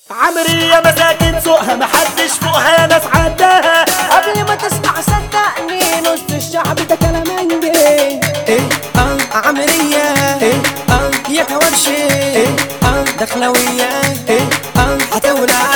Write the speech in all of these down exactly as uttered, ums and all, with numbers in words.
عمرية مساكن سوقها محدش فوقها ناس عداها. قبل ما تسمع صدقني نص الشعب ده كلامنجي. ايه اه عمرية ايه اه يا كورشي ايه اه دخلوية ايه اه هتولع.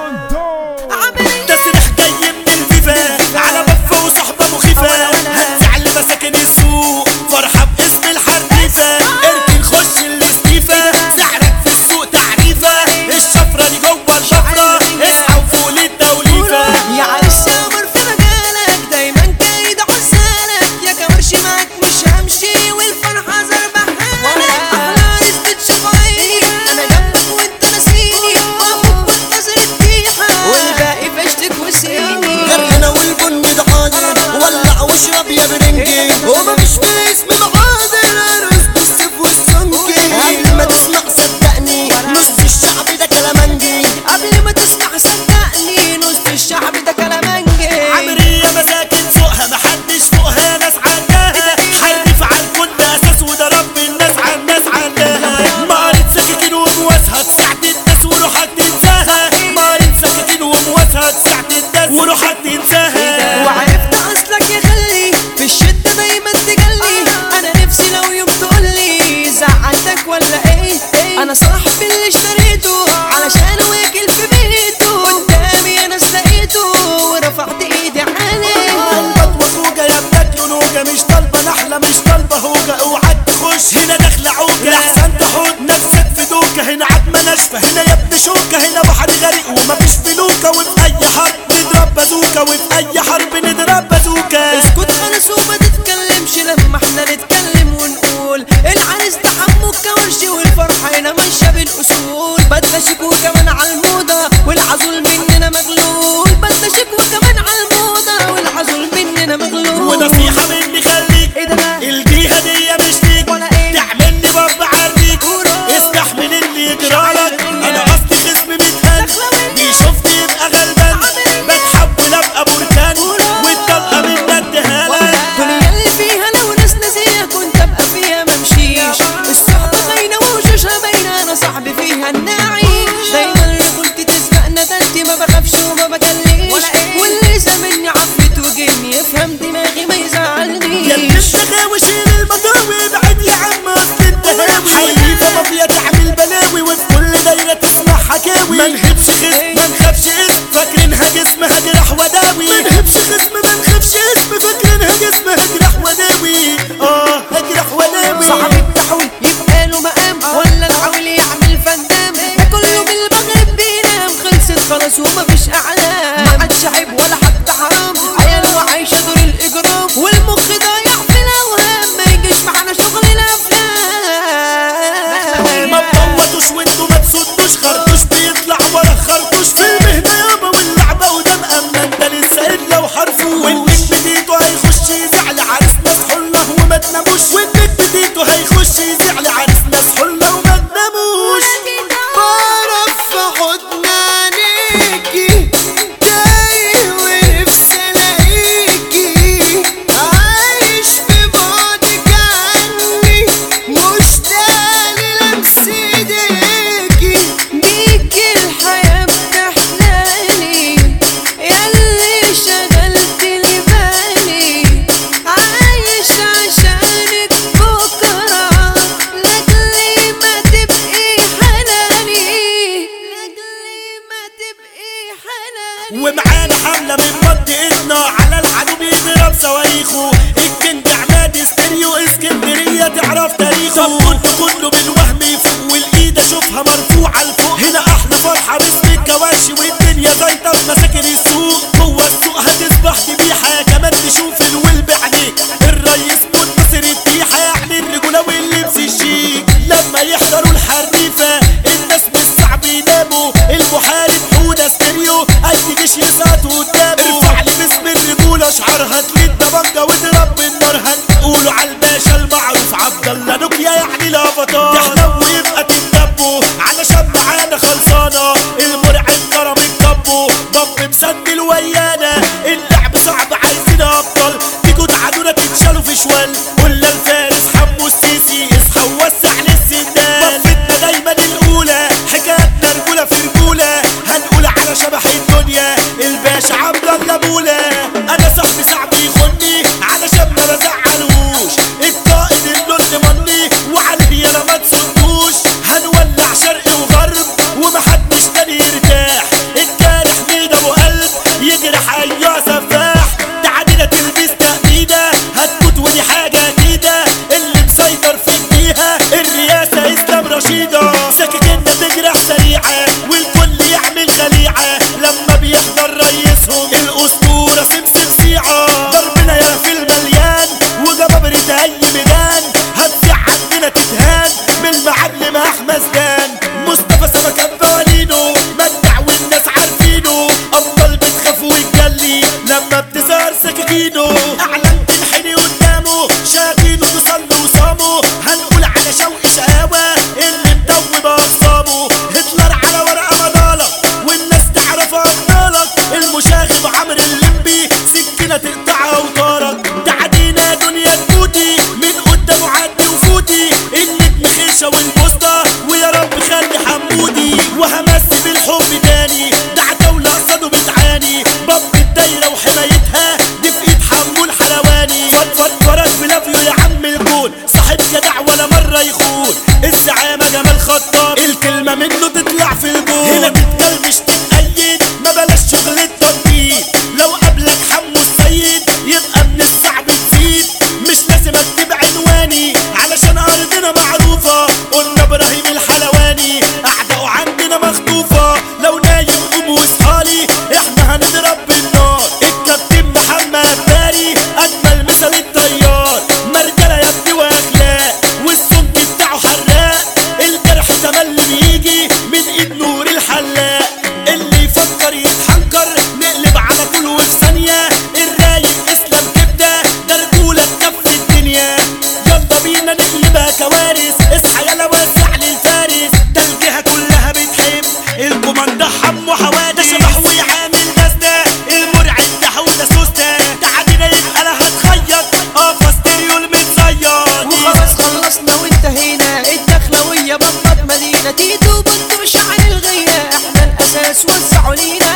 ده سلاح جاي من الفيفا على بفة وصحبة مخيفة، هتزعل مساكن السوق فرحة باسم الحريفة. اركن خش الاستيفا سعرك في السوق تعريفة، الشفرة دي جوه الشفرة اصحى وفوق للتوليفة. يا عرس يا قمر في مجالك دايما كايد عسالك، يا كورشي معاك مش همشي والفرحة زربحالك. احلى عرس بتشوف عيني انا جنبك وانت ناسيني، واخوك منتظر التيحة والباقي فشتك وسيني. غرقنا والبن ده حاضر ولع واشرب يا برنجي، ومفيش في الاسم محاضر ارقص بالسيف والسمكي. قبل ما تسمع صدقني نص الشعب ده كلامنجي. قبل ما تسمع صدقني نص الشعب ده كلامنجي. عمرية مساكن سوقها محدش فوقها ناس عداها، حرف على الكل اساس وده رب الناس على الناس عداها. مقارنة سكاكين ومواسها تساعد الناس وروحك تنساها، مقارنة سكاكين ومواسها تساعد الناس وروحك تنساها. وعرفت اصلك يا خلي في الشدة دايما تجلي، انا نفسي لو يوم تقولي زعلتك ولا ايه. انا صاحبي اللي اشتريته علشان واكل في بيته، قدامي انا لقيته ورفعت ايدي عليه. طلبة وزوجة يا بتاكلوا نوجة، مش طالبة نحلة مش طالبة هوجة. اوعى تخش هنا داخلة عوجة احسن تحط نفسك في دوكة. هنا عتمة ناشفة هنا يا ابن شوكة، هنا بحر غريق ومفيش فلوكة. وفي اي حرب نضرب بازوكة، وفي اي حرب نضرب بازوكة. اسكت خلاص وما تتكلمش لما احنا نتكلم ونقول العريس ده حمو الكورشي والفرحة هنا ماشية بالاصول. بدنا شيك وكمان على الموضة والعزول مننا مغلول، بدنا شيك وكمان على الموضة والعزول مننا مغلول. ونصيحة مني خليك ايه ده بقى؟ الجيهة دي مش ليك ولا ايه؟ تعملني باب عليك، استحمل اللي يجرالك. انا قصدي خصم متهان بيشوفني يبقى غلبان، بتحول ابقى بركان والطلقة من اديها لك. الدنيا اللي فيها لو ناس ناسية كنت ابقى فيها ممشيش، الصحبة باينة ووشوشها باينة انا صاحبي فيها النعيش. دايما رجولتي تسبقنا تانتي ما بخافش وما بجليش، واللي زمني عفت وجني يفهم دماغي ما يزعلنيش. يا اللي انت غاوي شيل المضاوي ابعد يا عم اصل انت هاوي. حريفة مافيا تعمل بلاوي وفي كل دايرة تسمع حكاوي. ما نخافش خصم ما نخافش اسم فاكرينها جسم هجرح وداوي. ما نخافش خصم ما نخافش اسم فاكرينها جسم هجرح وداوي. اه هجرح وداوي. صاحب التحويل يبقى له مقام ولا العويل يعمل فندام، ده كله بالمغرب بينام. خلصت خلاص ومفيش اعلام، ما عادش عيب ولا حتى حرام. عيال وعايشه دور الاجرام والمخ ضايع في الاوهام، ما يجيش معانا شغل الافلام. ما تطوطوش وانتوا ما تسدوش، خرطوش بيطلع ورا خرطوش. في المهنة يابا واللعبة وده مأمن ده لسه الا وحرفوش. والنك بديته هيخش يزعل عريسنا صحولنا وما تناموش، والنك بديته هيخش يزعل عريسنا صحولنا وما تناموش. بعرف في حضن عينيكي تايه ونفسي الاقيكي، عايش في بعدك عني مشتاق للمس ايديكي. بيك الحياة بتحلالي ياللي شغلت لي بالي، عايش عشانك بكرة لاجلي ما تبقي حناني، لاجلي ما تبقي حناني. ومعانا حملة من منطقتنا على العدو بيضرب صواريخه. الجند عماد استريو اسكندرية تعرف تاريخه. طب كله كله بالوهم يفوق والايد اشوفها مرفوعة لفوق. هنا احلى فرحة باسم الكواشي والدنيا زيطة في مساكن السوق. جوه السوق هتصبح ذبيحة كمان تشوف الولب عليك. الريس منتصر التيحة يعني الرجولة واللبس الشيك. لما يحضروا الحريفة الناس مش صعب يناموا. المحارب حودة استريو اي جيش يسقط قدامه. ارفع لي باسم الرجولة اشعارها تلد بنجة واضرب بالنار. هنقولوا على الباشا المعروف عبد الله نوكيا يعني الافاتار. تحلو يبقى تتدبوا علشان معانا خلصانة. المرعب كرم الكبو ضب مسندل ويانا. اللعب صعب عايزين ابطال تيجوا تعادونا تتشالوا في شوال. قلنا الفارس حمو السيسي اصحى ووسع للسندال. ضفتنا دايما الاولى حكايتنا رجولة في رجولة. هتلر على ورقة مضالك والناس تعرف ابطالك. المشاغب عمرو الليمبي سكينة تقطع اوتارك. تعدينا دنيا تفوتي من قدامه عدي وفوتي. النجم خيشة والبوسطة ويا رب خلي حمودي. وهمسي بالحب تاني ده عتاولة قصاده بتعاني. باب الدايرة وحمايتها دي في ايد حمو الحلواني. فضفض فرج بلافيو يا عم الجون صاحب جدع ولا مرة يخون. الزعامة جمال خطاب الكلمة منه تطلع في الجون. هنا تتكلمش تتأيد ما بلاش شغل التنطيط. لو قبلك حمو السيد يبقى من الصعب تزيد. مش لازم اكتب عنواني علشان ارضنا معروفة. قلنا ابراهيم الحلواني اعداؤه عندنا مخطوفة. لو نايم قوم واصحالي احنا هنضرب بالنار. الكابتن محمد باري اجمل مثال الطيار. مرجله يا ابني واخلاق والسمك بتاعه حراق. الجرح تملي بيجي من ايد نور الحلاق. اللي يفكر يتحنكر نقلب على طول وفي ثانية. الرايق اسلام كبده ده رجولة تكفي الدنيا. يلا بينا نقلبها كوارث اصحى يلا وسع للفارس. ده الجهة كلها بتحب الكوماندا حمو حوادث. شبح ويعامل ناس ده المرعب ده حوده سوسته. تعدينا يبقى لها تخيط اه ستيريو المتزيط. وخلاص خلصنا وانتهينا الدخلوية بطلت مدينة. تيتو بطو شعر الغية احنا الاساس وسعوا لينا.